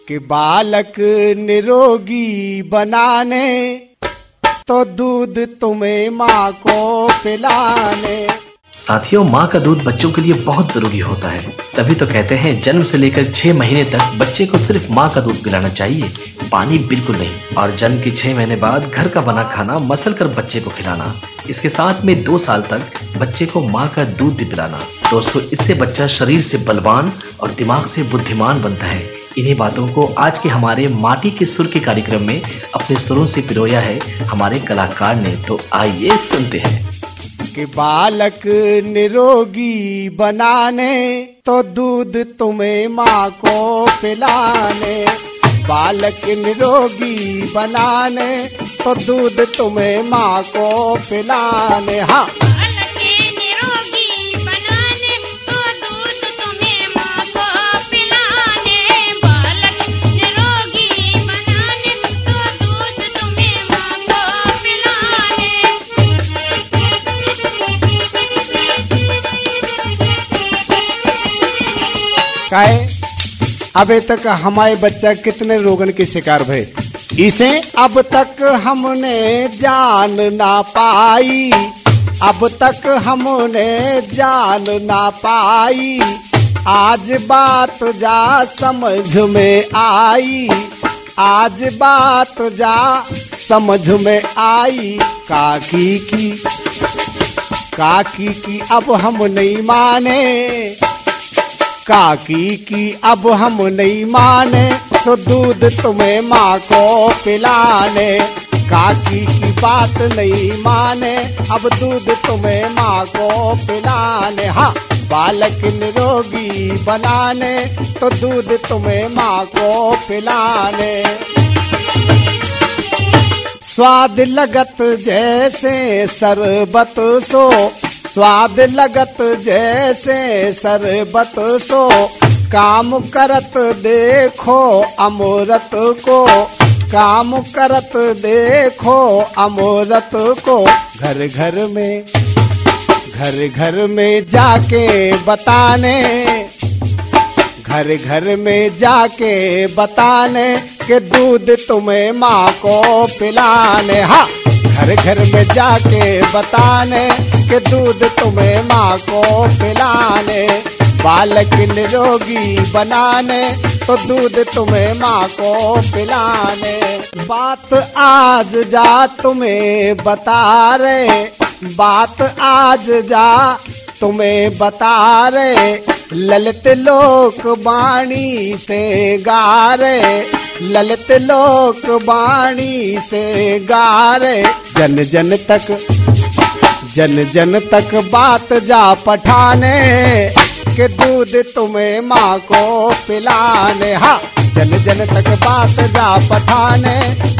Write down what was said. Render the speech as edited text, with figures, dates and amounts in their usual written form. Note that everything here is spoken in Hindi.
कि बालक निरोगी बनाने तो दूध तुम्हें माँ को पिलाने। साथियों, माँ का दूध बच्चों के लिए बहुत जरूरी होता है। तभी तो कहते हैं जन्म से लेकर 6 महीने तक बच्चे को सिर्फ माँ का दूध पिलाना चाहिए, पानी बिल्कुल नहीं। और जन्म के 6 महीने बाद घर का बना खाना मसल कर बच्चे को खिलाना। इसके साथ में 2 साल तक बच्चे को माँ का दूध भी पिलाना। दोस्तों, इससे बच्चा शरीर से बलवान और दिमाग से बुद्धिमान बनता है। इन्हीं बातों को आज के हमारे माटी के सुर के कार्यक्रम में अपने सुरों से पिरोया है हमारे कलाकार ने। तो आइए सुनते हैं कि बालक निरोगी बनाने तो दूध तुम्हें माँ को पिलाने। बालक निरोगी बनाने तो दूध तुम्हें माँ को पिलाने। हाँ, काहे अबे तक हमारे बच्चा कितने रोगन के शिकार भय, इसे अब तक हमने जान ना पाई। अब तक हमने जान ना पाई, आज बात जा समझ में आई। आज बात जा समझ में आई। काकी की अब हम नहीं माने। काकी की अब हम नहीं माने तो दूध तुम्हें माँ को पिलाने। काकी की बात नहीं माने, अब दूध तुम्हें माँ को पिलाने। हाँ, बालक निरोगी बनाने तो दूध तुम्हें माँ को पिलाने। स्वाद लगत जैसे शरबत सो, स्वाद लगत जैसे शरबत सो, काम करत देखो अमृत को। काम करत देखो अमृत को। घर घर में जाके बताने। घर घर में जाके बताने कि दूध तुम्हें माँ को पिलाने। हाँ, घर घर में जाके बताने कि दूध तुम्हें माँ को पिलाने। बालक निरोगी बनाने तो दूध तुम्हें माँ को पिलाने। बात आज जा तुम्हें बता रहे, बात आज जा तुम्हें बता रहे। ललित लोक वाणी से गा रहे, ललित लोक वाणी से गा रहे। जन जन तक बात जा पठाने कि दूध तुम्हें माँ को पिलाने। हाँ, जन जन तक बात जा पठाने।